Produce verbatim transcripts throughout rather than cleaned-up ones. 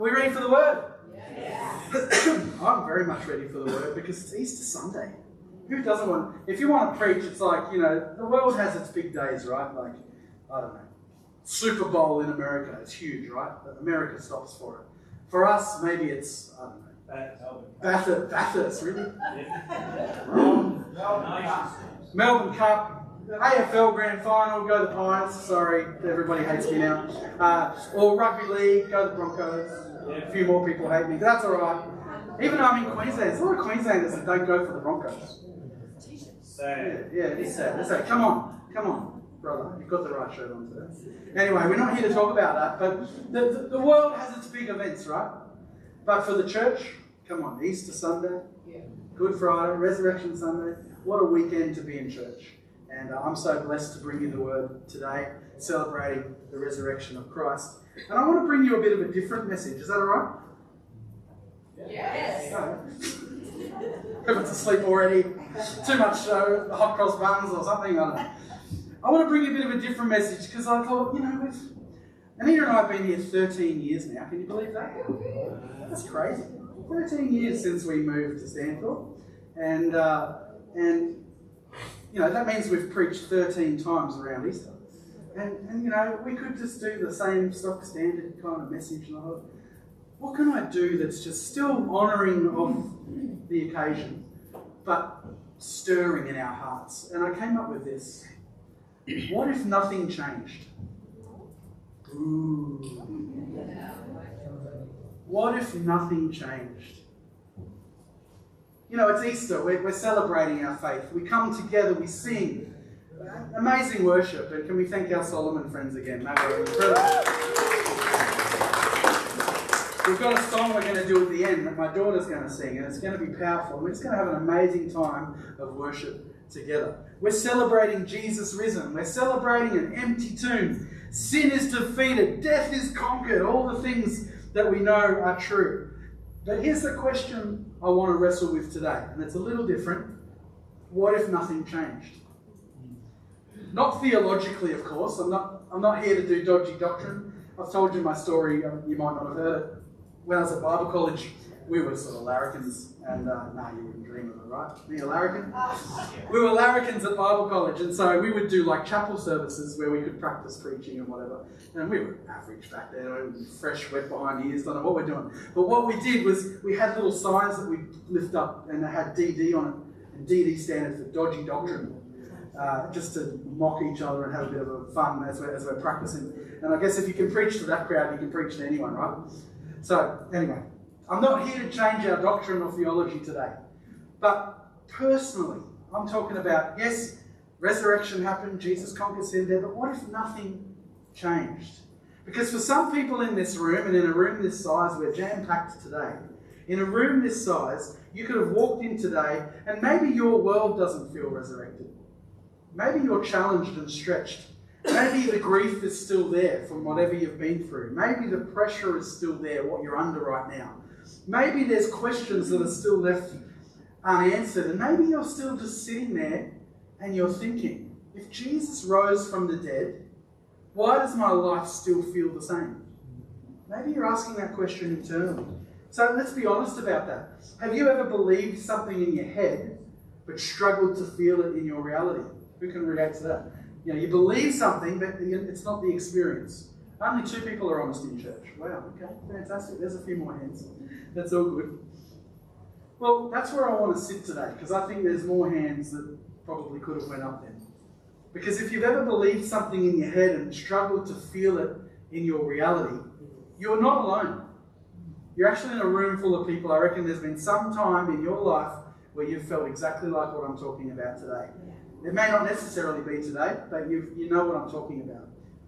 Are we ready for the word? Yes. I'm very much ready for the word because it's Easter Sunday. Who doesn't want, if you want to preach, it's like, you know, the world has its big days, right? Like, I don't know, Super Bowl in America, it's huge, right? America stops for it. For us, maybe it's, I don't know, Bathurst, Bathurst, really? um, Melbourne Cup. A F L Grand Final, go the Pies. Sorry, everybody hates me now. Uh, or Rugby League, go the Broncos. A few more people hate me, but that's all right. Even though I'm in Queensland, there's a lot of Queenslanders that don't go for the Broncos. Sad. Yeah, yeah, it's sad. It's sad. Come on, come on, brother. You've got the right shirt on today. Anyway, we're not here to talk about that, but the, the, the world has its big events, right? But for the church, come on, Easter Sunday, Good Friday, Resurrection Sunday, what a weekend to be in church. And uh, I'm so blessed to bring you the word today, celebrating the resurrection of Christ. And I want to bring you a bit of a different message. Is that all right? Yes. No. Everyone's asleep already. Too much uh, hot cross buns or something. I don't know. I want to bring you a bit of a different message because I thought, you know, we've, Anita and I have been here thirteen years now. Can you believe that? That's crazy. thirteen years since we moved to Stanthorpe. And, uh, and you know, that means we've preached thirteen times around Easter. And, and, you know, we could just do the same stock standard kind of message. And I thought, what can I do that's just still honouring of the occasion, but stirring in our hearts? And I came up with this. What if nothing changed? Ooh. What if nothing changed? You know, it's Easter. We're, we're celebrating our faith. We come together, we sing. Amazing worship. And can we thank our Solomon friends again? Maybe we're incredible. We've got a song we're going to do at the end that my daughter's going to sing, and it's going to be powerful. We're just going to have an amazing time of worship together. We're celebrating Jesus risen. We're celebrating an empty tomb. Sin is defeated. Death is conquered. All the things that we know are true. But here's the question I want to wrestle with today, and it's a little different. What if nothing changed? Not theologically, of course. I'm not, I'm not here to do dodgy doctrine. I've told you my story. You might not have heard it. When I was at Bible college, we were sort of larrikins, and uh, no, you wouldn't dream of it, right? Me a larrikin? We were larrikins at Bible college, and so we would do like chapel services where we could practice preaching and whatever. And we were average back then, we were fresh, wet behind the ears, don't know what we're doing. But what we did was we had little signs that we'd lift up, and they had D D on it, and D D standard for dodgy doctrine. Uh, just to mock each other and have a bit of a fun as we're, as we're practicing. And I guess if you can preach to that crowd, you can preach to anyone, right? So, anyway, I'm not here to change our doctrine or theology today. But personally, I'm talking about, yes, resurrection happened, Jesus conquered sin there, but what if nothing changed? Because for some people in this room, and in a room this size, we're jam-packed today. In a room this size, you could have walked in today, and maybe your world doesn't feel resurrected. Maybe you're challenged and stretched. Maybe the grief is still there from whatever you've been through. Maybe the pressure is still there, what you're under right now. Maybe there's questions that are still left unanswered. And maybe you're still just sitting there and you're thinking, if Jesus rose from the dead, why does my life still feel the same? Maybe you're asking that question internally. So let's be honest about that. Have you ever believed something in your head but struggled to feel it in your reality? Who can relate to that? You know, you believe something, but it's not the experience. Only two people are honest in church. Wow, okay, fantastic. There's a few more hands. That's all good. Well, that's where I want to sit today, because I think there's more hands that probably could have went up then. Because if you've ever believed something in your head and struggled to feel it in your reality, you're not alone. You're actually in a room full of people. I reckon there's been some time in your life where you've felt exactly like what I'm talking about today. It may not necessarily be today, but you you know what I'm talking about.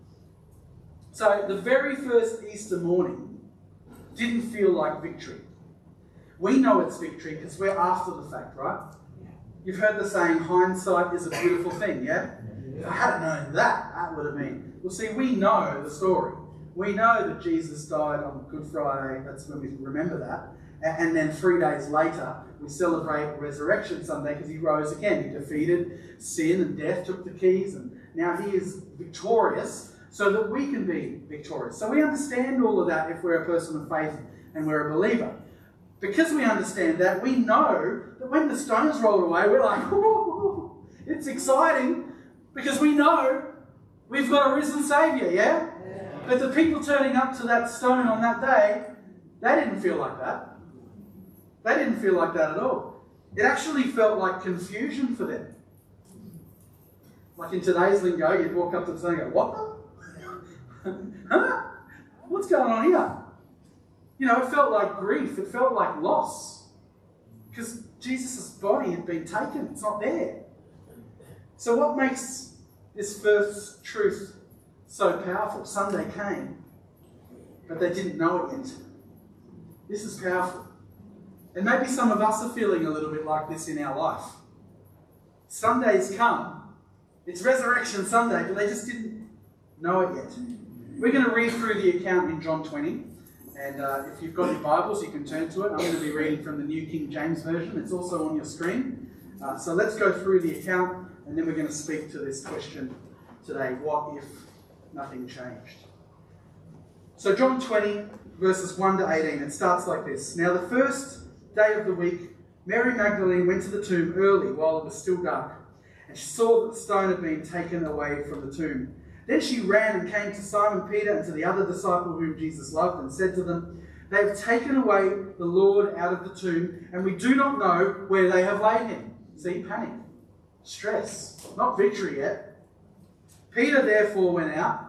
So the very first Easter morning didn't feel like victory. We know it's victory because we're after the fact, right? You've heard the saying, hindsight is a beautiful thing, yeah? If I hadn't known that, that would have been... Well, see, we know the story. We know that Jesus died on Good Friday. That's when we remember that. And then three days later, we celebrate Resurrection Sunday because he rose again. He defeated sin and death, took the keys, and now he is victorious. so that we can be victorious. So we understand all of that if we're a person of faith and we're a believer. Because we understand that, we know that when the stones roll away, we're like, ooh, it's exciting, because we know we've got a risen Saviour, yeah? yeah? But the people turning up to that stone on that day, they didn't feel like that. They didn't feel like that at all. It actually felt like confusion for them. Like in today's lingo, you'd walk up to the stone and go, what the? Huh? What's going on here? You know, it felt like grief. It felt like loss. Because Jesus' body had been taken. It's not there. So what makes this first truth so powerful? Sunday came, but they didn't know it yet. This is powerful. And maybe some of us are feeling a little bit like this in our life. Sunday's come. It's Resurrection Sunday, but they just didn't know it yet. We're going to read through the account in John twenty. And uh, if you've got your Bibles, you can turn to it. I'm going to be reading from the New King James Version. It's also on your screen. Uh, so let's go through the account, and then we're going to speak to this question today. What if nothing changed? So John twenty, verses one to eighteen, it starts like this. Now the first day of the week, Mary Magdalene went to the tomb early while it was still dark, and she saw that the stone had been taken away from the tomb. Then she ran and came to Simon Peter and to the other disciple whom Jesus loved, and said to them, "They have taken away the Lord out of the tomb, and we do not know where they have laid him." See, panic, stress, not victory yet. Peter therefore went out,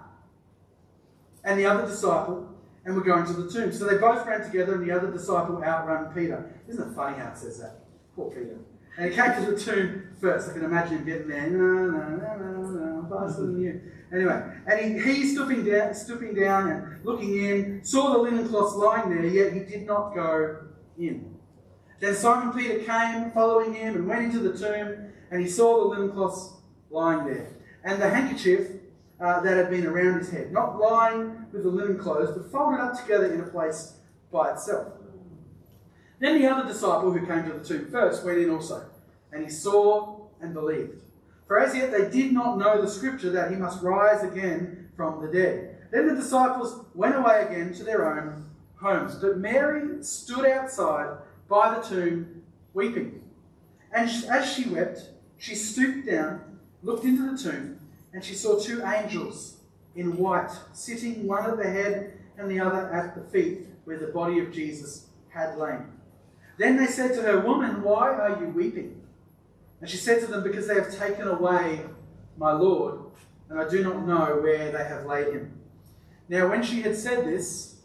and the other disciple, and were going to the tomb. So they both ran together, and the other disciple outran Peter. Isn't it funny how it says that? Poor Peter. And he came to the tomb first. I can imagine him getting there. No, no, no, no, no, faster than you. Anyway, and he, he stooping down, stooping down and looking in, saw the linen cloths lying there, yet he did not go in. Then Simon Peter came, following him, and went into the tomb, and he saw the linen cloths lying there, and the handkerchief uh, that had been around his head, not lying with the linen clothes, but folded up together in a place by itself. Then the other disciple who came to the tomb first went in also, and he saw and believed. For as yet they did not know the scripture that he must rise again from the dead. Then the disciples went away again to their own homes. But Mary stood outside by the tomb weeping. And as she wept, she stooped down, looked into the tomb, and she saw two angels in white, sitting one at the head and the other at the feet, where the body of Jesus had lain. Then they said to her, "Woman, why are you weeping?" And she said to them, "Because they have taken away my Lord, and I do not know where they have laid him." Now when she had said this,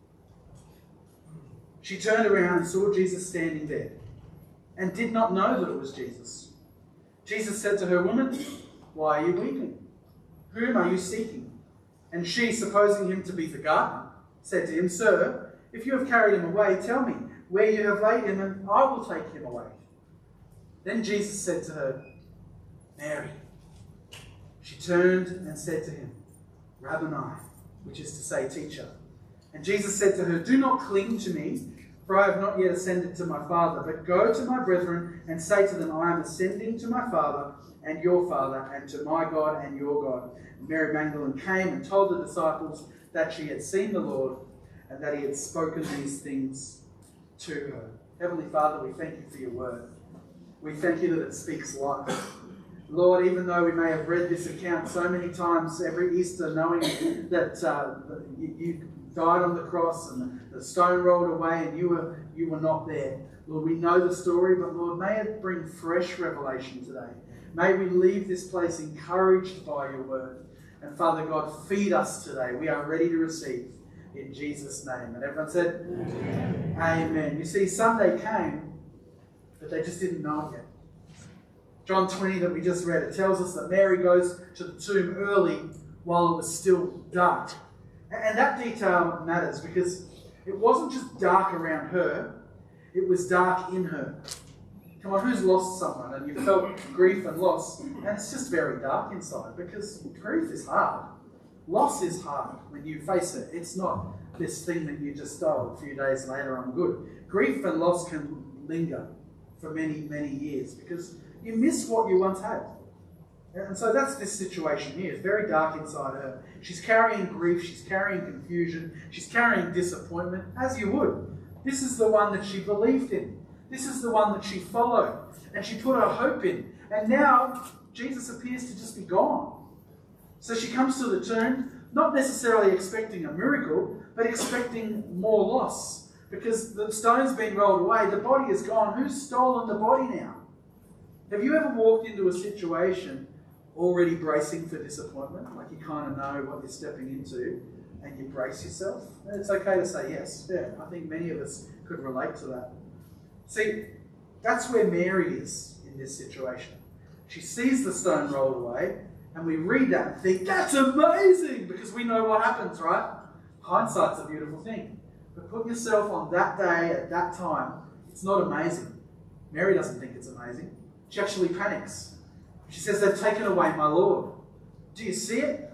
she turned around and saw Jesus standing there, and did not know that it was Jesus. Jesus said to her, "Woman, why are you weeping? Whom are you seeking?" And she, supposing him to be the gardener, said to him, "Sir, if you have carried him away, tell me where you have laid him, and I will take him away." Then Jesus said to her, "Mary." She turned and said to him, "Rabboni," which is to say, teacher. And Jesus said to her, "Do not cling to me, for I have not yet ascended to my Father, but go to my brethren and say to them, I am ascending to my Father and your Father, and to my God and your God." And Mary Magdalene came and told the disciples that she had seen the Lord, and that he had spoken these things to her. Heavenly Father, we thank you for your word. We thank you that it speaks life. Lord, even though we may have read this account so many times every Easter, knowing that uh, you, you died on the cross and the stone rolled away and you were, you were not there. Lord, we know the story, but Lord, may it bring fresh revelation today. May we leave this place encouraged by your word. And Father God, feed us today. We are ready to receive in Jesus' name. And everyone said, Amen. Amen. You see, Sunday came, but they just didn't know it yet. John twenty that we just read, it tells us that Mary goes to the tomb early while it was still dark. And that detail matters because it wasn't just dark around her, it was dark in her. Come on, who's lost someone and you felt grief and loss, and it's just very dark inside because grief is hard. Loss is hard when you face it. It's not this thing that you just, oh, a few days later I'm good. Grief and loss can linger for many, many years because you miss what you once had. And so that's this situation here. It's very dark inside her. She's carrying grief, she's carrying confusion, she's carrying disappointment, as you would. This is the one that she believed in. This is the one that she followed. And she put her hope in. And now Jesus appears to just be gone. So she comes to the tomb, not necessarily expecting a miracle, but expecting more loss. Because the stone's been rolled away, the body is gone. Who's stolen the body now? Have you ever walked into a situation already bracing for disappointment? Like you kind of know what you're stepping into and you brace yourself? And it's okay to say yes. Yeah, I think many of us could relate to that. See, that's where Mary is in this situation. She sees the stone rolled away, and we read that and think, that's amazing, because we know what happens, right? Hindsight's a beautiful thing. But put yourself on that day at that time, it's not amazing. Mary doesn't think it's amazing. She actually panics. She says, they've taken away my Lord. Do you see it?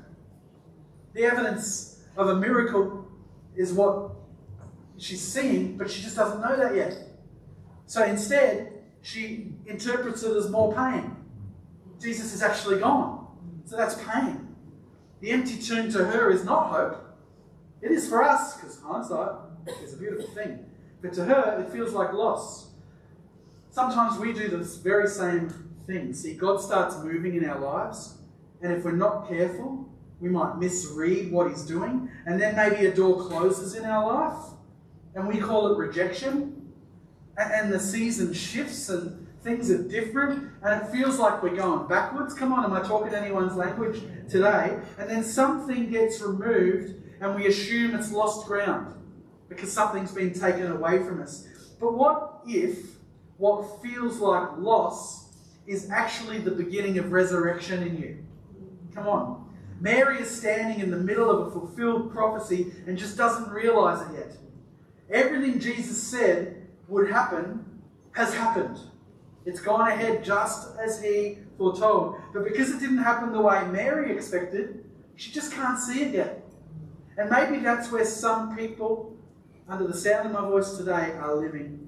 The evidence of a miracle is what she's seeing, but she just doesn't know that yet. So instead, she interprets it as more pain. Jesus is actually gone. So that's pain. The empty tomb to her is not hope. It is for us, because hindsight is a beautiful thing. But to her, it feels like loss. Sometimes we do this very same thing. See, God starts moving in our lives, and if we're not careful, we might misread what he's doing, and then maybe a door closes in our life, and we call it rejection, and the season shifts, and things are different, and it feels like we're going backwards. Come on, am I talking anyone's language today? And then something gets removed, and we assume it's lost ground, because something's been taken away from us. But what if what feels like loss is actually the beginning of resurrection in you? Come on. Mary is standing in the middle of a fulfilled prophecy and just doesn't realise it yet. Everything Jesus said would happen has happened. It's gone ahead just as he foretold. But because it didn't happen the way Mary expected, she just can't see it yet. And maybe that's where some people, under the sound of my voice today, are living.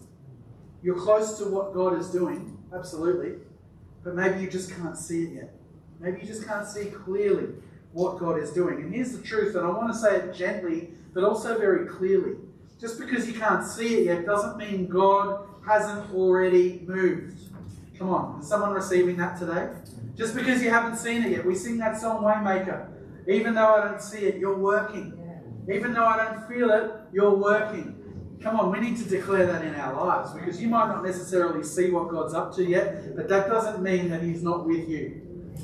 You're close to what God is doing, absolutely, but maybe you just can't see it yet. Maybe you just can't see clearly what God is doing. And here's the truth, and I want to say it gently, but also very clearly. Just because you can't see it yet doesn't mean God hasn't already moved. Come on, is someone receiving that today? Just because you haven't seen it yet. We sing that song, Waymaker. Even though I don't see it, you're working. Even though I don't feel it, you're working. Come on, we need to declare that in our lives, because you might not necessarily see what God's up to yet, but that doesn't mean that he's not with you.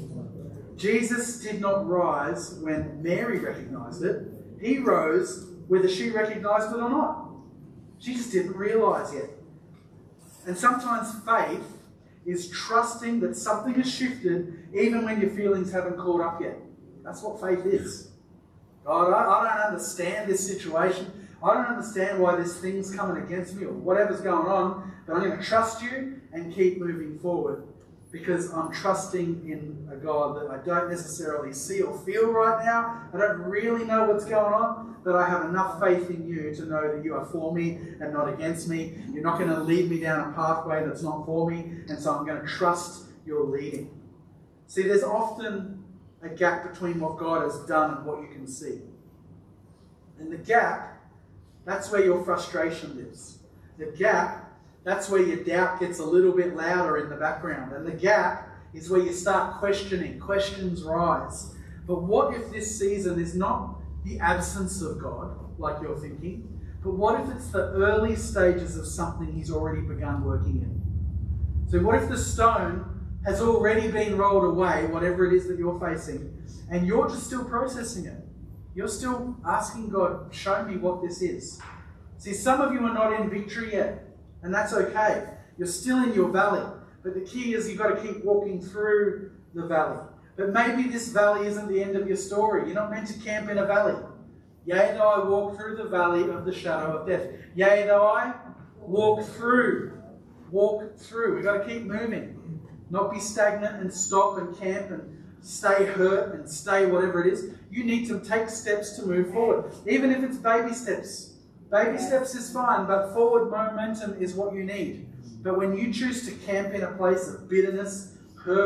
Jesus did not rise when Mary recognized it. He rose whether she recognized it or not. She just didn't realize yet. And sometimes faith is trusting that something has shifted even when your feelings haven't caught up yet. That's what faith is. God, I, I don't understand this situation. I don't understand why this thing's coming against me or whatever's going on, but I'm going to trust you and keep moving forward, because I'm trusting in a God that I don't necessarily see or feel right now. I don't really know what's going on, but I have enough faith in you to know that you are for me and not against me. You're not going to lead me down a pathway that's not for me, and so I'm going to trust your leading. See, there's often a gap between what God has done and what you can see. And the gap, that's where your frustration lives. The gap, that's where your doubt gets a little bit louder in the background. And the gap is where you start questioning. Questions rise. But what if this season is not the absence of God, like you're thinking, but what if it's the early stages of something he's already begun working in? So what if the stone has already been rolled away, whatever it is that you're facing, and you're just still processing it? You're still asking God, show me what this is. See, some of you are not in victory yet, and that's okay. You're still in your valley. But the key is you've got to keep walking through the valley. But maybe this valley isn't the end of your story. You're not meant to camp in a valley. Yea, though I walk through the valley of the shadow of death. Yea, though I walk through. Walk through. We've got to keep moving. Not be stagnant and stop and camp and stay hurt and stay whatever it is. You need to take steps to move forward. Even if it's baby steps. Baby steps is fine, but forward momentum is what you need. But when you choose to camp in a place of bitterness, hurt,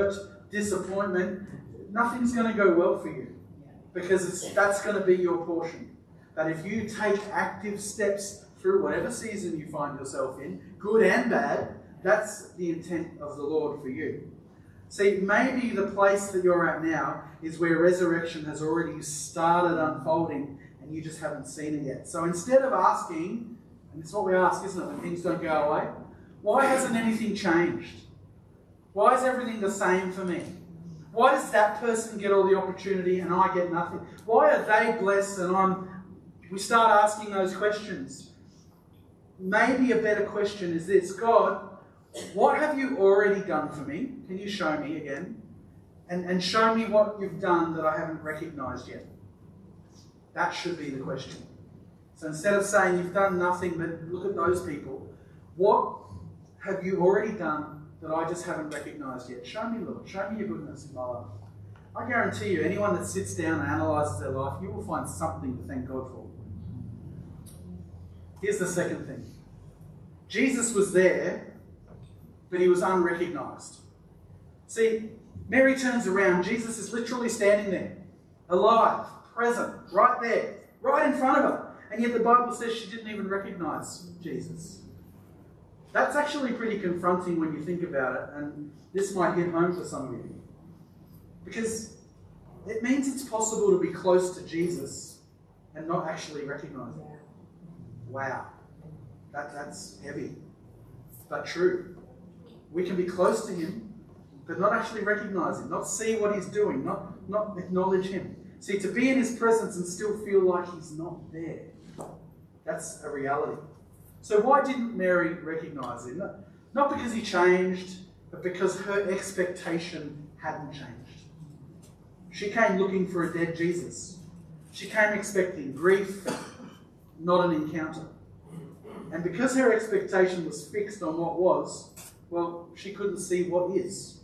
disappointment, nothing's going to go well for you. Because it's, that's going to be your portion. But if you take active steps through whatever season you find yourself in, good and bad, that's the intent of the Lord for you. See, maybe the place that you're at now is where resurrection has already started unfolding and you just haven't seen it yet. So instead of asking, and it's what we ask, isn't it, when things don't go away, why hasn't anything changed? Why is everything the same for me? Why does that person get all the opportunity and I get nothing? Why are they blessed and I'm... We start asking those questions. Maybe a better question is this: God, what have you already done for me? Can you show me again? And, and show me what you've done that I haven't recognized yet. That should be the question. So instead of saying you've done nothing but look at those people, what have you already done that I just haven't recognized yet? Show me, Lord. Show me your goodness in my life. I guarantee you, anyone that sits down and analyzes their life, you will find something to thank God for. Here's the second thing. Jesus was there, but he was unrecognized. See, Mary turns around. Jesus is literally standing there, alive, present, right there, right in front of her. And yet the Bible says she didn't even recognize Jesus. That's actually pretty confronting when you think about it, and this might hit home for some of you. Because it means it's possible to be close to Jesus and not actually recognize him. Wow. That, that's heavy, but true. We can be close to him, but not actually recognize him, not see what he's doing, not, not acknowledge him. See, to be in his presence and still feel like he's not there, that's a reality. So why didn't Mary recognize him? Not, not because he changed, but because her expectation hadn't changed. She came looking for a dead Jesus. She came expecting grief, not an encounter. And because her expectation was fixed on what was, well, she couldn't see what is.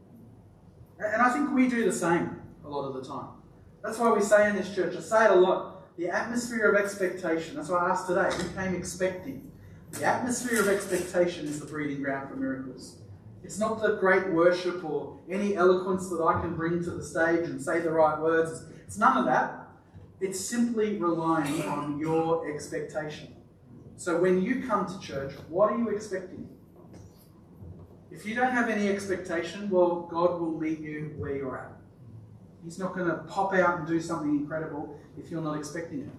And I think we do the same a lot of the time. That's why we say in this church, I say it a lot, the atmosphere of expectation. That's why I asked today, who came expecting? The atmosphere of expectation is the breeding ground for miracles. It's not the great worship or any eloquence that I can bring to the stage and say the right words. It's none of that. It's simply relying on your expectation. So when you come to church, what are you expecting? If you don't have any expectation, well, God will meet you where you're at. He's not going to pop out and do something incredible if you're not expecting it.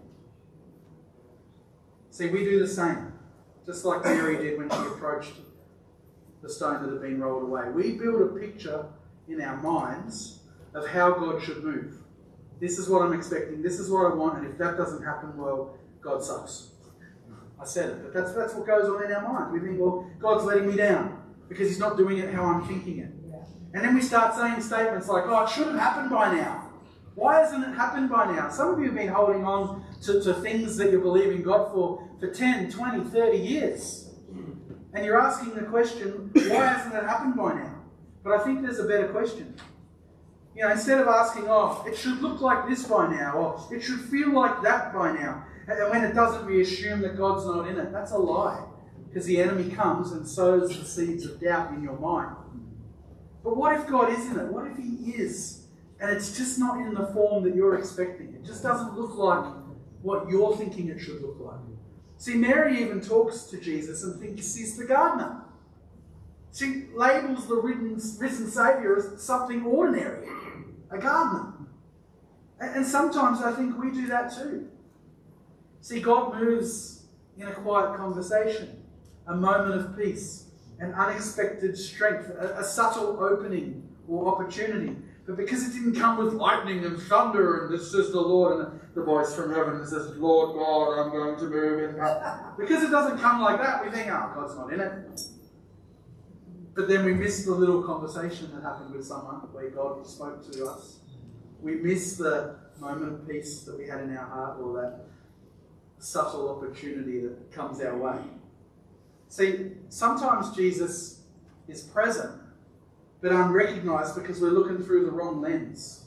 See, we do the same. Just like Mary did when she approached the stone that had been rolled away. We build a picture in our minds of how God should move. This is what I'm expecting, this is what I want, and if that doesn't happen, well, God sucks. I said it, but that's, that's what goes on in our mind. We think, well, God's letting me down because he's not doing it how I'm thinking it. And then we start saying statements like, oh, it should have happened by now. Why hasn't it happened by now? Some of you have been holding on to, to things that you're believing God for for ten, twenty, thirty years. And you're asking the question, why hasn't it happened by now? But I think there's a better question. You know, instead of asking, oh, it should look like this by now, or it should feel like that by now, and when it doesn't, we assume that God's not in it. That's a lie. Because the enemy comes and sows the seeds of doubt in your mind. But what if God is in it? What if he is? And it's just not in the form that you're expecting. It just doesn't look like what you're thinking it should look like. See, Mary even talks to Jesus and thinks he's the gardener. She labels the risen, risen Saviour as something ordinary, a gardener. And, and sometimes I think we do that too. See, God moves in a quiet conversation, a moment of peace, an unexpected strength, a, a subtle opening or opportunity. But because it didn't come with lightning and thunder and this is the Lord and the voice from heaven that says, Lord God, I'm going to move in. Because it doesn't come like that, we think, oh, God's not in it. But then we miss the little conversation that happened with someone where God spoke to us. We miss the moment of peace that we had in our heart or that subtle opportunity that comes our way. See, sometimes Jesus is present, but unrecognized because we're looking through the wrong lens.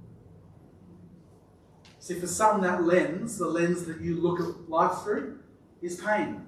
See, for some, that lens, the lens that you look at life through, is pain.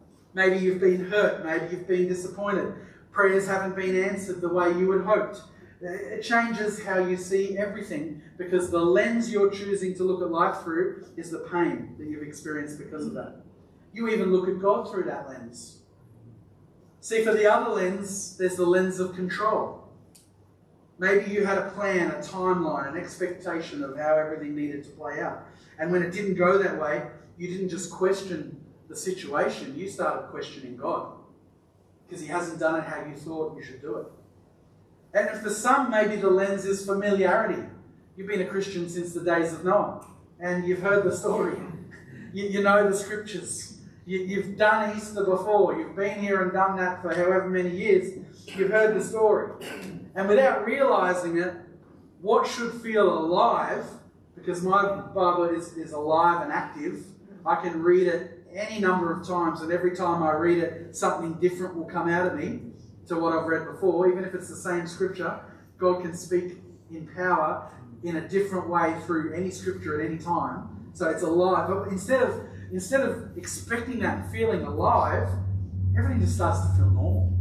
Maybe you've been hurt, maybe you've been disappointed. Prayers haven't been answered the way you had hoped. It changes how you see everything, because the lens you're choosing to look at life through is the pain that you've experienced because of that. You even look at God through that lens. See, for the other lens, there's the lens of control. Maybe you had a plan, a timeline, an expectation of how everything needed to play out. And when it didn't go that way, you didn't just question the situation, you started questioning God. Because he hasn't done it how you thought you should do it. And for some, maybe the lens is familiarity. You've been a Christian since the days of Noah, and you've heard the story. You, you know the scriptures. You, you've done Easter before. You've been here and done that for however many years. You've heard the story. And without realizing it, what should feel alive, because my Bible is, is alive and active, I can read it any number of times, and every time I read it, something different will come out of me to what I've read before. Even if it's the same scripture, God can speak in power in a different way through any scripture at any time. So it's alive. But instead of instead of expecting that feeling alive, everything just starts to feel normal.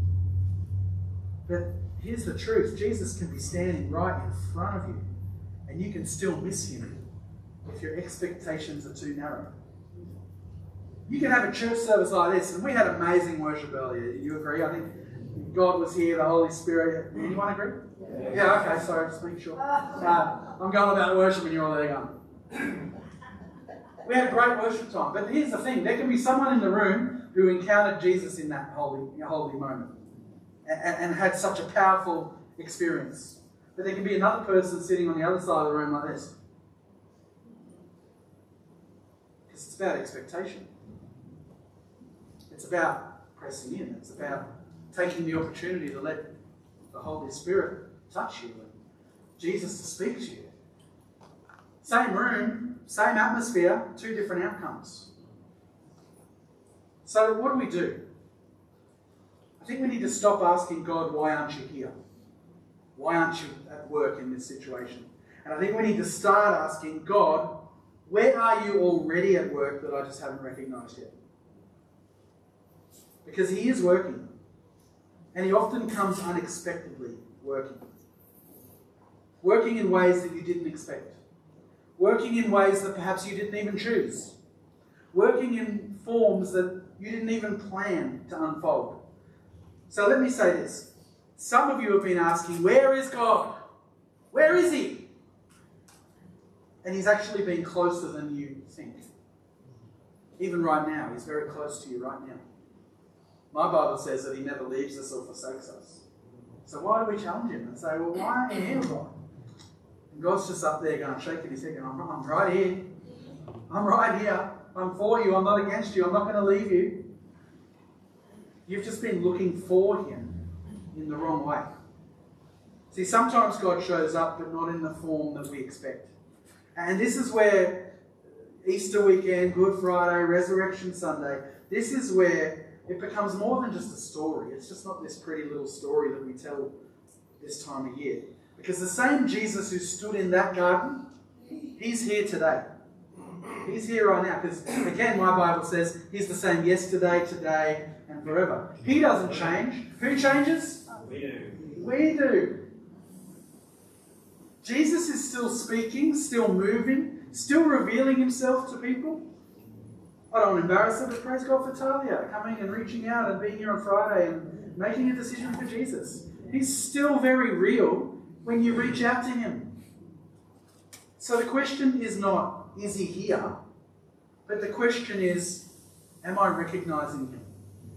But here's the truth. Jesus can be standing right in front of you, and you can still miss him if your expectations are too narrow. You can have a church service like this, and we had amazing worship earlier. You agree? I think God was here, the Holy Spirit. Anyone agree? Yeah, yeah, okay, sorry, just make sure. Uh, I'm going about worship and you're all there going. We had a great worship time. But here's the thing, there can be someone in the room who encountered Jesus in that holy, holy moment and, and had such a powerful experience. But there can be another person sitting on the other side of the room like this. Because it's about expectation. It's about pressing in. It's about taking the opportunity to let the Holy Spirit touch you and Jesus to speak to you. Same room, same atmosphere, two different outcomes. So what do we do? I think we need to stop asking God, why aren't you here? Why aren't you at work in this situation? And I think we need to start asking God, where are you already at work that I just haven't recognised yet? Because he is working. And he often comes unexpectedly working. Working in ways that you didn't expect. Working in ways that perhaps you didn't even choose. Working in forms that you didn't even plan to unfold. So let me say this. Some of you have been asking, where is God? Where is he? And he's actually been closer than you think. Even right now, he's very close to you right now. My Bible says that he never leaves us or forsakes us. So why do we challenge him and say, well, why aren't you here, God? And God's just up there going, shaking his head, going, I'm, I'm right here. I'm right here. I'm for you. I'm not against you. I'm not going to leave you. You've just been looking for him in the wrong way. See, sometimes God shows up, but not in the form that we expect. And this is where Easter weekend, Good Friday, Resurrection Sunday, this is where it becomes more than just a story. It's just not this pretty little story that we tell this time of year. Because the same Jesus who stood in that garden, he's here today. He's here right now. Because again, my Bible says he's the same yesterday, today, and forever. He doesn't change. Who changes? We do. We do. Jesus is still speaking, still moving, still revealing himself to people. I don't want to embarrass her, but praise God for Talia coming and reaching out and being here on Friday and making a decision for Jesus. He's still very real when you reach out to him. So the question is not, is he here? But the question is, am I recognizing him?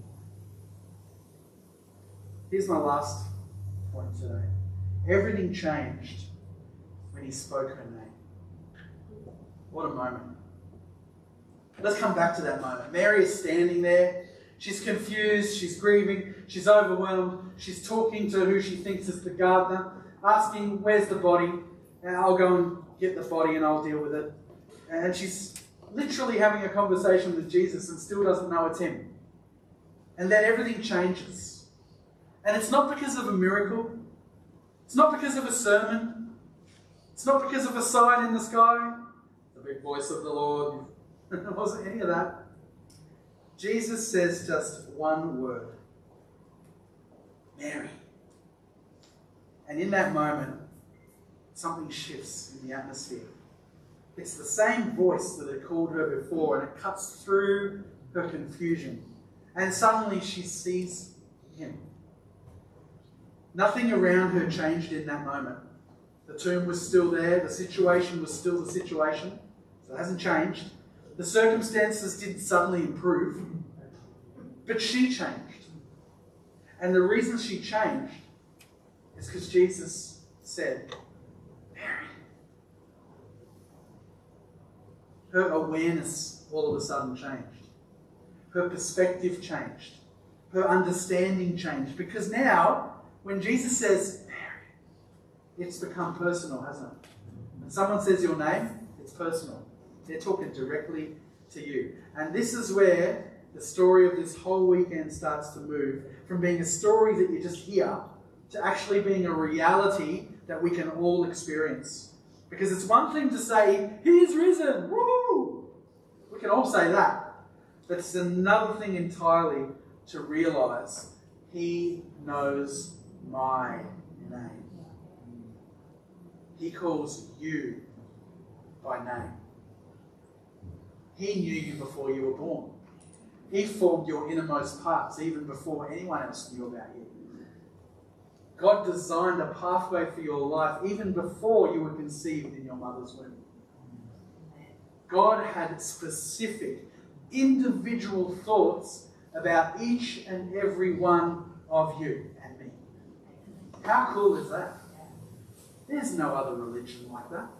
Here's my last point today. Everything changed when he spoke her name. What a moment. Let's come back to that moment. Mary is standing there. She's confused. She's grieving. She's overwhelmed. She's talking to who she thinks is the gardener, asking, where's the body? And I'll go and get the body and I'll deal with it. And she's literally having a conversation with Jesus and still doesn't know it's him. And then everything changes. And it's not because of a miracle. It's not because of a sermon. It's not because of a sign in the sky. The big voice of the Lord. It wasn't any of that. Jesus says just one word. Mary. And in that moment, something shifts in the atmosphere. It's the same voice that had called her before, and it cuts through her confusion. And suddenly she sees him. Nothing around her changed in that moment. The tomb was still there. The situation was still the situation. So it hasn't changed. The circumstances didn't suddenly improve. But she changed. And the reason she changed is because Jesus said, Mary. Her awareness all of a sudden changed. Her perspective changed. Her understanding changed. Because now, when Jesus says, Mary, it's become personal, hasn't it? When someone says your name, it's personal. They're talking directly to you. And this is where the story of this whole weekend starts to move from being a story that you just hear to actually being a reality that we can all experience. Because it's one thing to say, He's risen, woo! We can all say that. But it's another thing entirely to realise He knows my name. He calls you by name. He knew you before you were born. He formed your innermost parts even before anyone else knew about you. God designed a pathway for your life even before you were conceived in your mother's womb. God had specific, individual thoughts about each and every one of you and me. How cool is that? There's no other religion like that.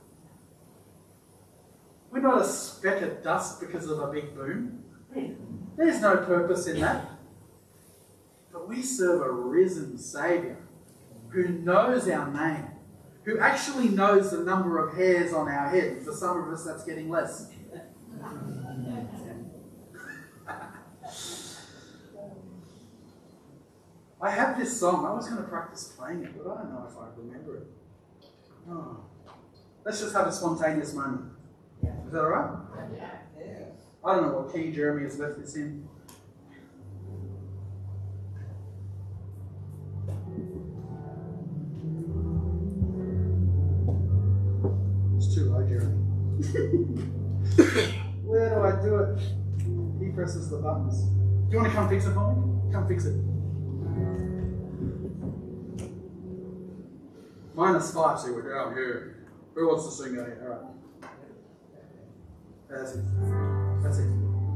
We're not a speck of dust because of a big boom. There's no purpose in that. But we serve a risen Saviour who knows our name, who actually knows the number of hairs on our head. For some of us, that's getting less. I have this song. I was going to practice playing it, but I don't know if I remember it. Oh. Let's just have a spontaneous moment. Is that all right? Yeah. I don't know what key Jeremy has left this in. It's too low, Jeremy. Where do I do it? He presses the buttons. Do you want to come fix it for me? Come fix it. Minus five, so we're down here. Who wants to sing out here? All right. That's it. That's it.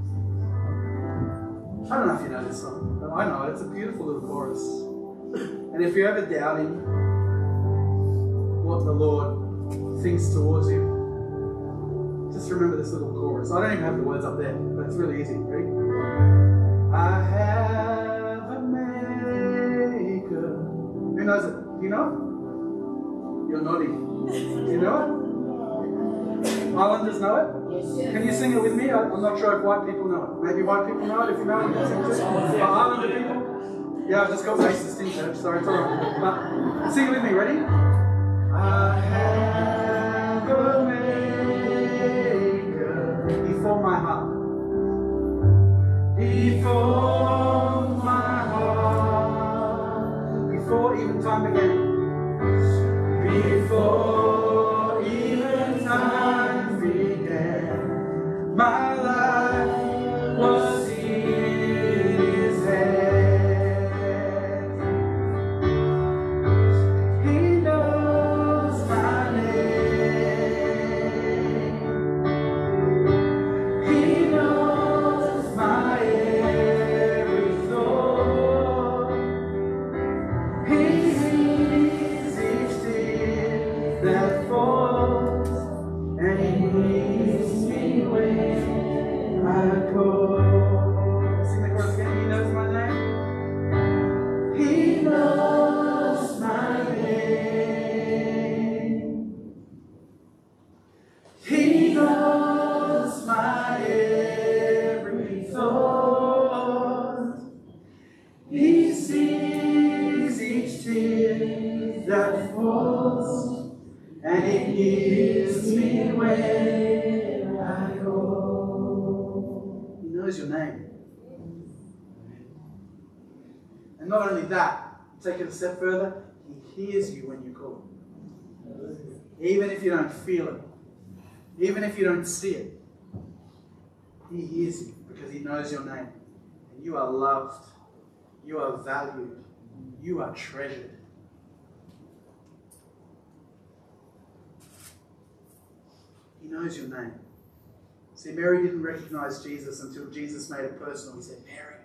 I don't know if you know this song, but I know it. It's a beautiful little chorus. And if you're ever doubting what the Lord thinks towards you, just remember this little chorus. I don't even have the words up there, but it's really easy. Ready? I have a maker. Who knows it? Do you know it? You're nodding. Do you know it? Islanders know it? Can you sing it with me? I, I'm not sure if white people know it. Maybe white people know it. If you know it, you can sing it. But Islander people? Yeah, I just got racist in church. Sorry, it's alright. But sing it with me. Ready? I have a maker. He formed my heart. He formed my heart. Before even time began. Before even time began, my life was in His hands. He knows my name. He knows my every thought. He sees each tear that falls, and He meets me when I call. Sing the chorus again. He knows my name. He knows my name. He knows my every thought. He sees each tear that falls, and He hears me when I call. He knows your name. And not only that, take it a step further, He hears you when you call. Even if you don't feel it. Even if you don't see it. He hears you because he knows your name. And you are loved. You are valued. You are treasured. He knows your name. See, Mary didn't recognize Jesus until Jesus made it personal. He said, Mary.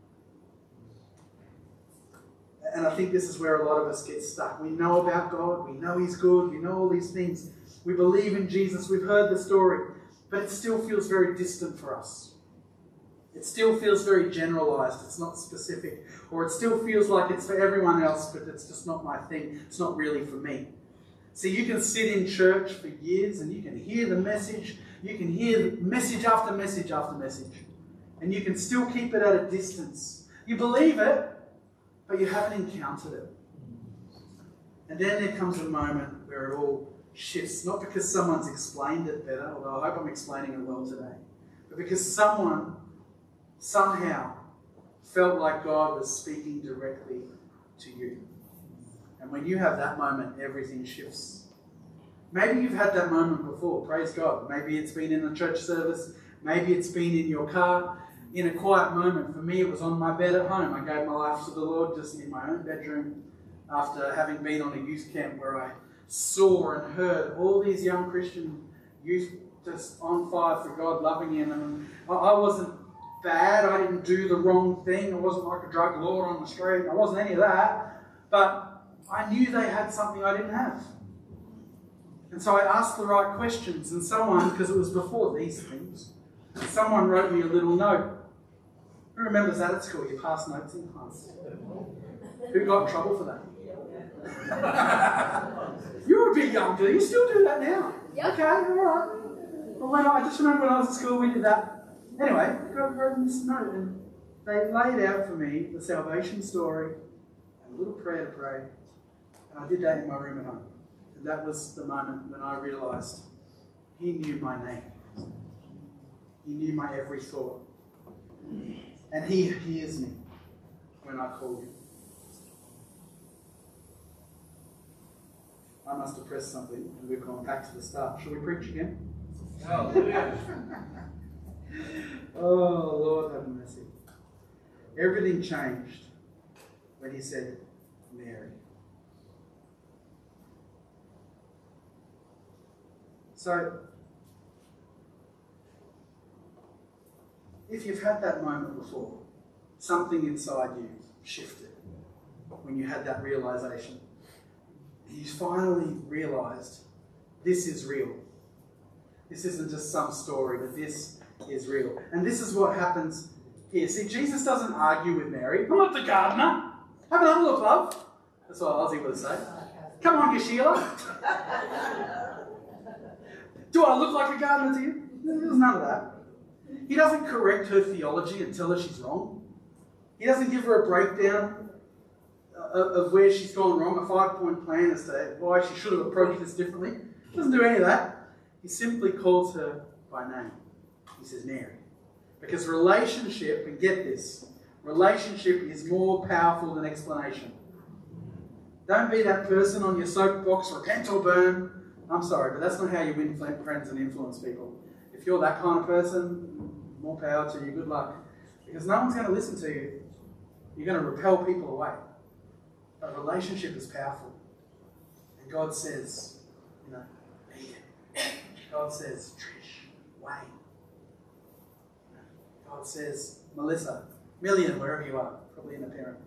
And I think this is where a lot of us get stuck. We know about God. We know he's good. We know all these things. We believe in Jesus. We've heard the story. But it still feels very distant for us. It still feels very generalized. It's not specific. Or it still feels like it's for everyone else, but it's just not my thing. It's not really for me. See, you can sit in church for years and you can hear the message. You can hear message after message after message. And you can still keep it at a distance. You believe it, but you haven't encountered it. And then there comes a moment where it all shifts. Not because someone's explained it better, although I hope I'm explaining it well today. But because someone somehow felt like God was speaking directly to you. And when you have that moment, everything shifts. Maybe you've had that moment before, praise God. Maybe it's been in a church service. Maybe it's been in your car, in a quiet moment. For me, it was on my bed at home. I gave my life to the Lord just in my own bedroom after having been on a youth camp where I saw and heard all these young Christian youth just on fire for God, loving Him. And I wasn't bad. I didn't do the wrong thing. I wasn't like a drug lord on the street. I wasn't any of that. But I knew they had something I didn't have. And so I asked the right questions. And someone, because it was before these things, someone wrote me a little note. Who remembers that at school? You passed notes in class. Who got in trouble for that? You were a bit young, do you? You still do that now? Yep. Okay, all right. Well, when I, I just remember when I was at school, we did that. Anyway, I wrote this note, and they laid out for me the salvation story and a little prayer to pray. And I did that in my room at home. And that was the moment when I realised He knew my name. He knew my every thought. And He hears me when I call Him. I must have pressed something, and we've gone back to the start. Shall we preach again? Hallelujah. Oh, Lord, have mercy. Everything changed when He said, Mary. So, if you've had that moment before, something inside you shifted when you had that realization. You finally realized this is real. This isn't just some story, but this is real. And this is what happens here. See, Jesus doesn't argue with Mary. I'm not the gardener. Have another look, love. That's what Ozzy would say. Come on, Yeshila. Do I look like a gardener to you? There's none of that. He doesn't correct her theology and tell her she's wrong. He doesn't give her a breakdown of where she's gone wrong, a five-point plan as to why she should have approached this differently. He doesn't do any of that. He simply calls her by name. He says, Mary. Because relationship, and get this, relationship is more powerful than explanation. Don't be that person on your soapbox, repent or burn. I'm sorry, but that's not how you win friends and influence people. If you're that kind of person, more power to you, good luck. Because no one's going to listen to you. You're going to repel people away. But relationship is powerful. And God says, you know, Megan. God says, Trish, Wayne. God says, Melissa, Million, wherever you are, probably in a parent.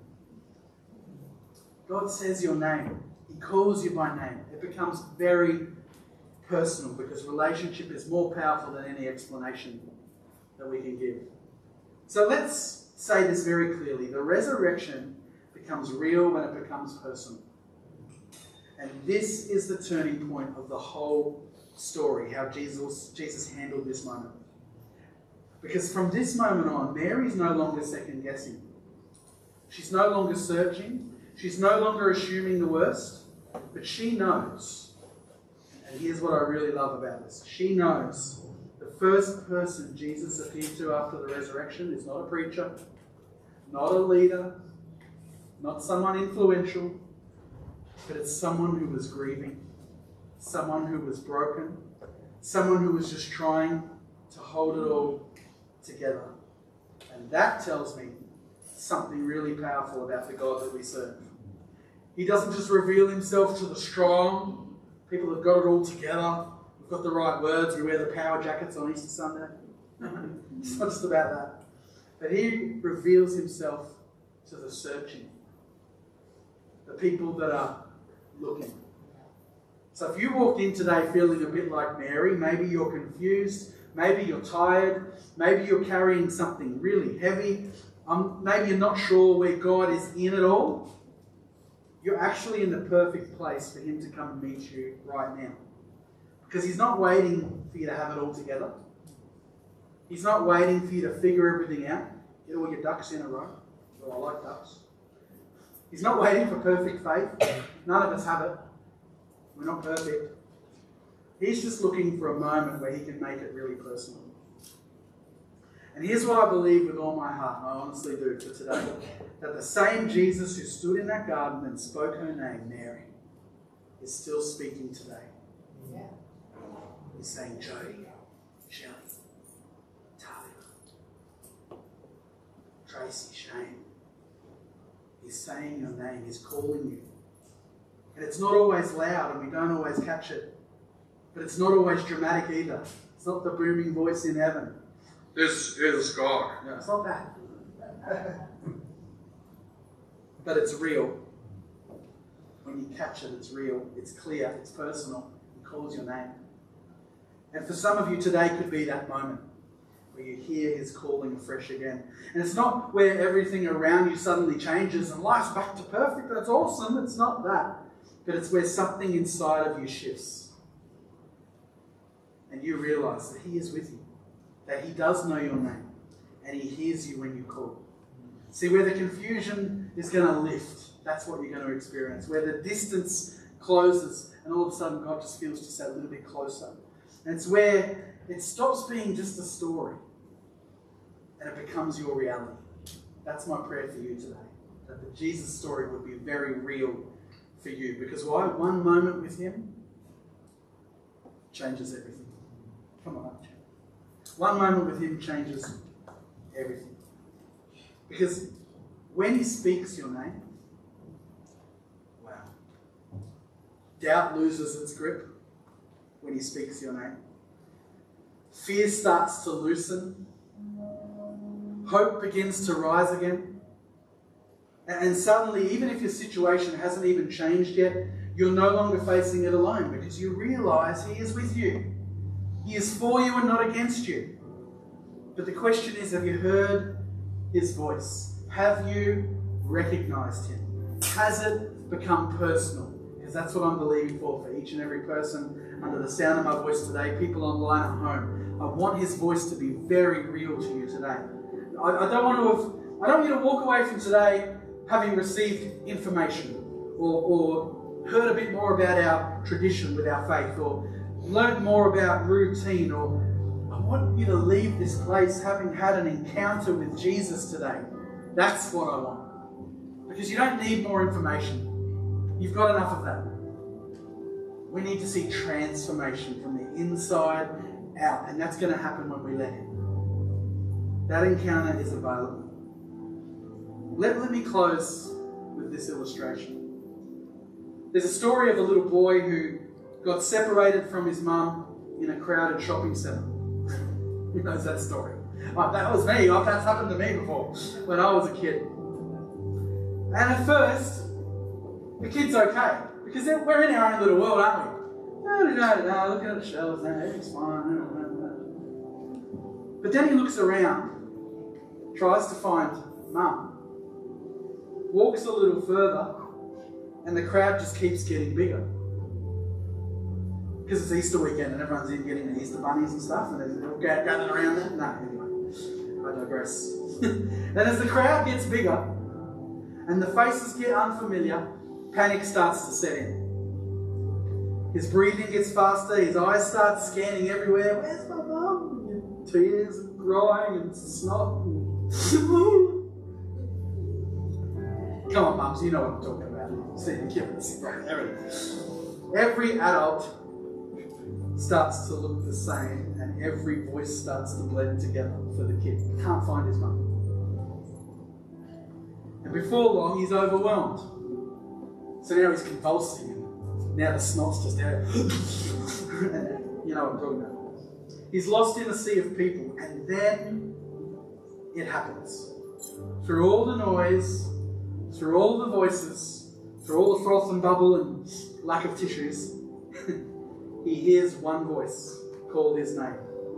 God says your name. He calls you by name. It becomes very personal because relationship is more powerful than any explanation that we can give. So let's say this very clearly. The resurrection becomes real when it becomes personal. And this is the turning point of the whole story, how Jesus, Jesus handled this moment. Because from this moment on, Mary's no longer second guessing. She's no longer searching. She's no longer assuming the worst. But she knows, and here's what I really love about this. She knows the first person Jesus appeared to after the resurrection is not a preacher, not a leader, not someone influential. but it's someone who was grieving, someone who was broken, someone who was just trying to hold it all together. And that tells me something really powerful about the God that we serve. He doesn't just reveal himself to the strong, people who've got it all together, we've got the right words, we wear the power jackets on Easter Sunday. It's not just about that. But he reveals himself to the searching, the people that are looking. So if you walked in today feeling a bit like Mary, maybe you're confused, maybe you're tired, maybe you're carrying something really heavy, um, maybe you're not sure where God is in it all, you're actually in the perfect place for him to come and meet you right now. Because he's not waiting for you to have it all together. He's not waiting for you to figure everything out, get all your ducks in a row. Well, I like ducks. He's not waiting for perfect faith. None of us have it. We're not perfect. He's just looking for a moment where he can make it really personal. And here's what I believe with all my heart, and I honestly do for today, that the same Jesus who stood in that garden and spoke her name, Mary, is still speaking today. Yeah. He's saying, Jody, Shelley, Talia, Tracy, Shane. He's saying your name. He's calling you. And it's not always loud and we don't always catch it. But it's not always dramatic either. It's not the booming voice in heaven. This is God. No, it's not that. But it's real. When you catch it, it's real. It's clear. It's personal. He calls your name. And for some of you, today could be that moment where you hear his calling afresh again. And it's not where everything around you suddenly changes and life's back to perfect. That's awesome. It's not that. But it's where something inside of you shifts. And you realise that he is with you. That he does know your name. And he hears you when you call. See, where the confusion is going to lift, that's what you're going to experience. Where the distance closes and all of a sudden God just feels just that little bit closer. And it's where it stops being just a story and it becomes your reality. That's my prayer for you today. That the Jesus story would be very real for you. Because why? One moment with him changes everything. Come on. One moment with him changes everything. Because when he speaks your name, wow. Doubt loses its grip when he speaks your name. Fear starts to loosen. Hope begins to rise again. And suddenly, even if your situation hasn't even changed yet, you're no longer facing it alone because you realise he is with you. He is for you and not against you. But the question is, have you heard his voice? Have you recognised him? Has it become personal? Because that's what I'm believing for, for each and every person under the sound of my voice today, people online at home. I want his voice to be very real to you today. I, I don't want to have, I don't want you to walk away from today having received information or, or heard a bit more about our tradition with our faith or learned more about routine, or I want you to leave this place having had an encounter with Jesus today. That's what I want. Because you don't need more information. You've got enough of that. We need to see transformation from the inside out, and that's going to happen when we let him. That encounter is available. Let, let me close with this illustration. There's a story of a little boy who got separated from his mum in a crowded shopping centre. Who knows that story? Oh, that was me. Oh, that's happened to me before when I was a kid. And at first, the kid's okay because we're in our own little world, aren't we? Da, da, da, da, looking at the shelves, everything's fine. But then he looks around, tries to find mum, walks a little further, and the crowd just keeps getting bigger. Because it's Easter weekend and everyone's in getting the Easter bunnies and stuff, and they're all gathering around there. No, anyway, I digress. And as the crowd gets bigger and the faces get unfamiliar, panic starts to set in. His breathing gets faster, his eyes start scanning everywhere. Where's my mum? And tears and crying and snot. And come on, mums, you know what I'm talking about. See the kids. There it is. Every adult starts to look the same, and every voice starts to blend together for the kid. He can't find his mum. And before long, he's overwhelmed. So now he's convulsing. Now the snot's just out. You know what I'm talking about. He's lost in a sea of people, and then it happens. Through all the noise, through all the voices, through all the froth and bubble and lack of tissues, he hears one voice call his name.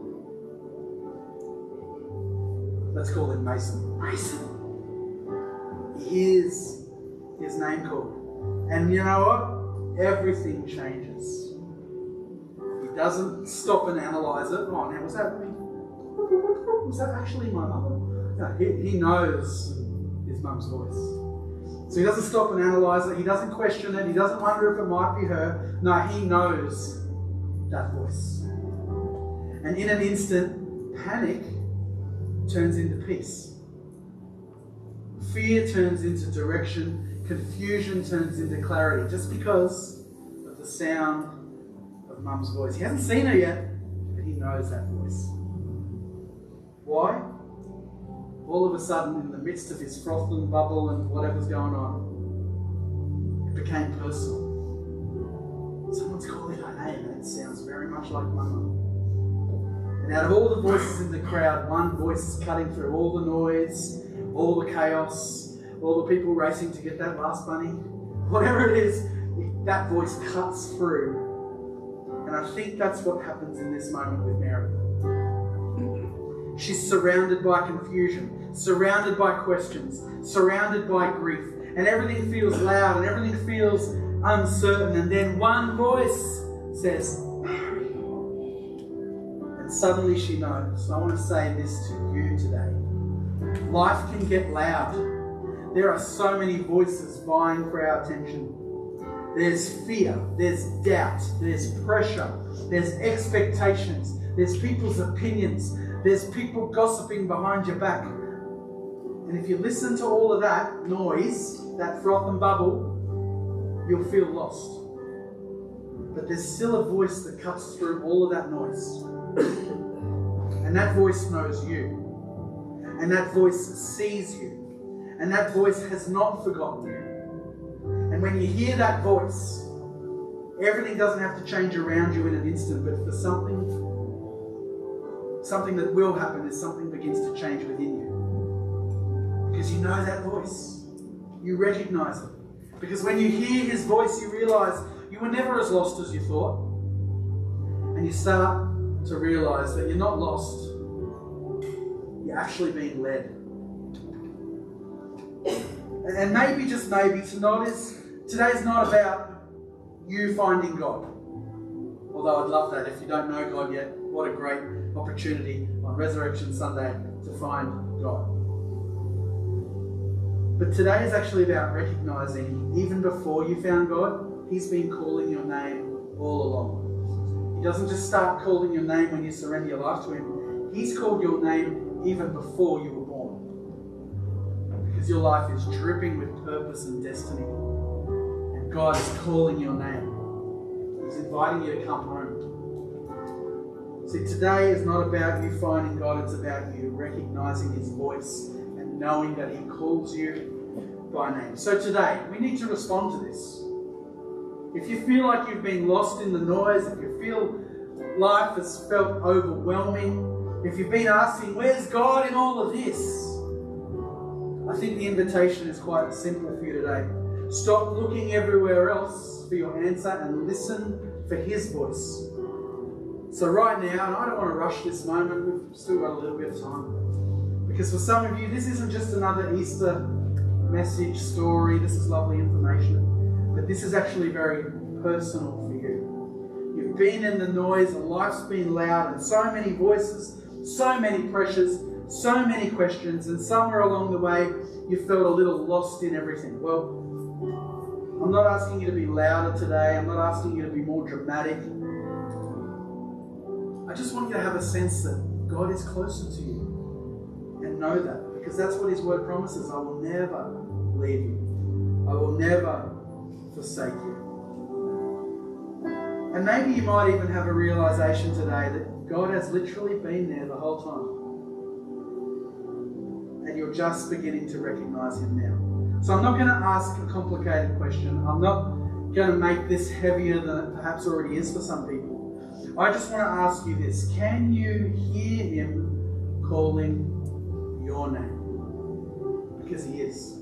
Let's call him Mason. Mason! He hears his name called. And you know what? Everything changes. He doesn't stop and analyse it. Oh, now was that me? Was that actually my mother? No, he, he knows his mum's voice. So he doesn't stop and analyse it. He doesn't question it. He doesn't wonder if it might be her. No, he knows that voice. And in an instant, panic turns into peace. Fear turns into direction. Confusion turns into clarity. Just because of the sound of Mum's voice. He hasn't seen her yet, but he knows that voice. Why? All of a sudden, in the midst of his froth and bubble and whatever's going on, it became personal. Someone's calling her name, and it sounds very much like my mum. And out of all the voices in the crowd, one voice is cutting through all the noise, all the chaos, all the people racing to get that last bunny. Whatever it is, that voice cuts through. And I think that's what happens in this moment with Mary. She's surrounded by confusion, surrounded by questions, surrounded by grief, and everything feels loud and everything feels uncertain. And then one voice says, Mary. And suddenly she knows. I want to say this to you today. Life can get loud. There are so many voices vying for our attention. There's fear, there's doubt, there's pressure, there's expectations, there's people's opinions, there's people gossiping behind your back. And if you listen to all of that noise, that froth and bubble, you'll feel lost. But there's still a voice that cuts through all of that noise. And that voice knows you. And that voice sees you. And that voice has not forgotten you. And when you hear that voice, everything doesn't have to change around you in an instant, but for something, something that will happen is something begins to change within you. Because you know that voice. You recognize it. Because when you hear his voice, you realize you were never as lost as you thought. And you start to realize that you're not lost. You're actually being led. And maybe, just maybe, tonight is, today's not about you finding God. Although I'd love that. If you don't know God yet, what a great opportunity on Resurrection Sunday to find God. But today is actually about recognizing, even before you found God, he's been calling your name all along. He doesn't just start calling your name when you surrender your life to him. He's called your name even before you were born. Because your life is dripping with purpose and destiny. And God is calling your name. He's inviting you to come home. See, today is not about you finding God, it's about you recognizing his voice and knowing that he calls you by name. So today, we need to respond to this. If you feel like you've been lost in the noise, if you feel life has felt overwhelming, if you've been asking, where's God in all of this? I think the invitation is quite simple for you today. Stop looking everywhere else for your answer and listen for his voice. So right now, and I don't want to rush this moment, we've still got a little bit of time. Because for some of you, this isn't just another Easter message, story, this is lovely information. But this is actually very personal for you. You've been in the noise, and life's been loud, and so many voices, so many pressures, so many questions, and somewhere along the way you felt a little lost in everything. Well, I'm not asking you to be louder today. I'm not asking you to be more dramatic. I just want you to have a sense that God is closer to you. And know that. Because that's what his word promises. I will never leave you. I will never forsake you. And maybe you might even have a realization today that God has literally been there the whole time. And you're just beginning to recognize Him now. So I'm not going to ask a complicated question. I'm not going to make this heavier than it perhaps already is for some people. I just want to ask you this. Can you hear Him calling your name? Because He is.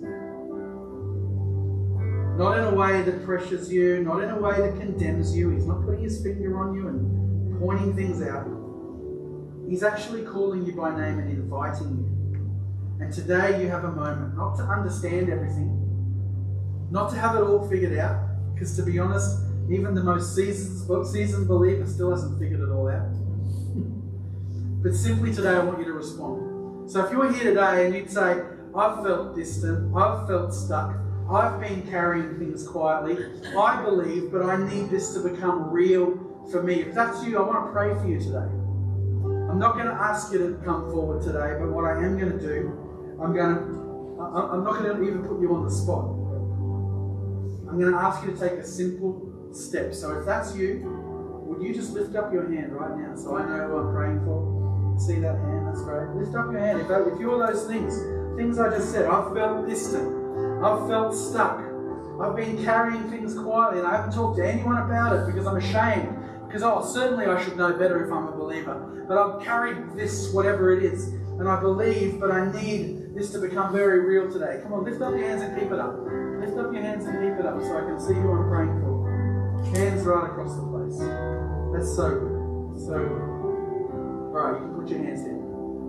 Not in a way that pressures you, not in a way that condemns you. He's not putting His finger on you and pointing things out. He's actually calling you by name and inviting you. And today you have a moment, not to understand everything, not to have it all figured out, because to be honest, even the most seasoned, seasoned believer still hasn't figured it all out. But simply today I want you to respond. So if you're here today and you'd say, I've felt distant, I've felt stuck, I've been carrying things quietly, I believe, but I need this to become real for me. If that's you, I want to pray for you today. I'm not going to ask you to come forward today, but what I am going to do, I'm going to, I'm not going to even put you on the spot. I'm going to ask you to take a simple step. So if that's you, would you just lift up your hand right now so I know who I'm praying for? See that hand? That's great. Lift up your hand. If, that, if you're those things, things I just said, I've felt distant, I've felt stuck, I've been carrying things quietly and I haven't talked to anyone about it because I'm ashamed. Because, oh, certainly I should know better if I'm a believer. But I've carried this, whatever it is, and I believe, but I need this to become very real today. Come on, lift up your hands and keep it up. Lift up your hands and keep it up so I can see who I'm praying for. Hands right across the place. That's so good. So good. All right, you can put your hands down.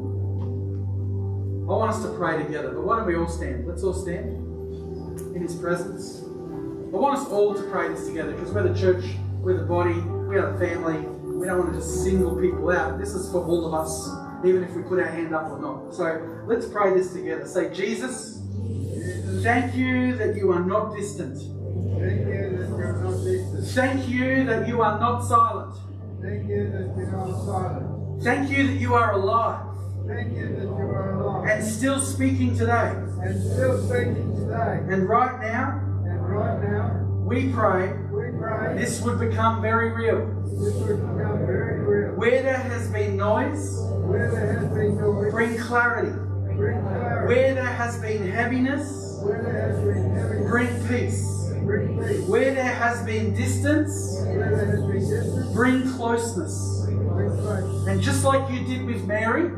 I want us to pray together, but why don't we all stand? Let's all stand in His presence. I want us all to pray this together because we're the church, we're the body, we are the family. We don't want to just single people out. This is for all of us, even if we put our hand up or not. So let's pray this together. Say, Jesus, thank you that you are not distant. Thank you that you are not distant. Thank you that you are not silent. Thank you that you are not silent. Thank you that you are alive. Thank you that you are alive. And still speaking today. And still speaking today. And right now, And right now, we pray we pray this would become very real. this would become very real. Where there has been noise, Where there has been noise, bring clarity. bring clarity. Where there has been heaviness, Where there has been heaviness, bring peace. bring peace. Where there has been distance, Where there has been distance, bring closeness. bring closeness. And just like you did with Mary,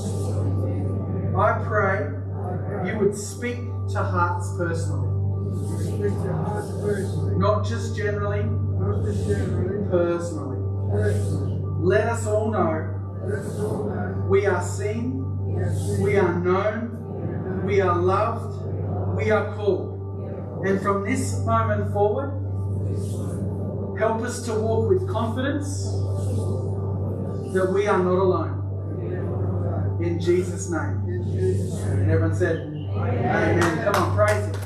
I pray you would speak to hearts personally. Speak to hearts personally, Not just generally, not just generally, personally. personally. Let us all know Let us all know we are seen, we are seen, we are known, we are loved, we are called. And from this moment forward, help us to walk with confidence that we are not alone. In Jesus' name. in Jesus' name. And everyone said, Amen. Come on, praise Him.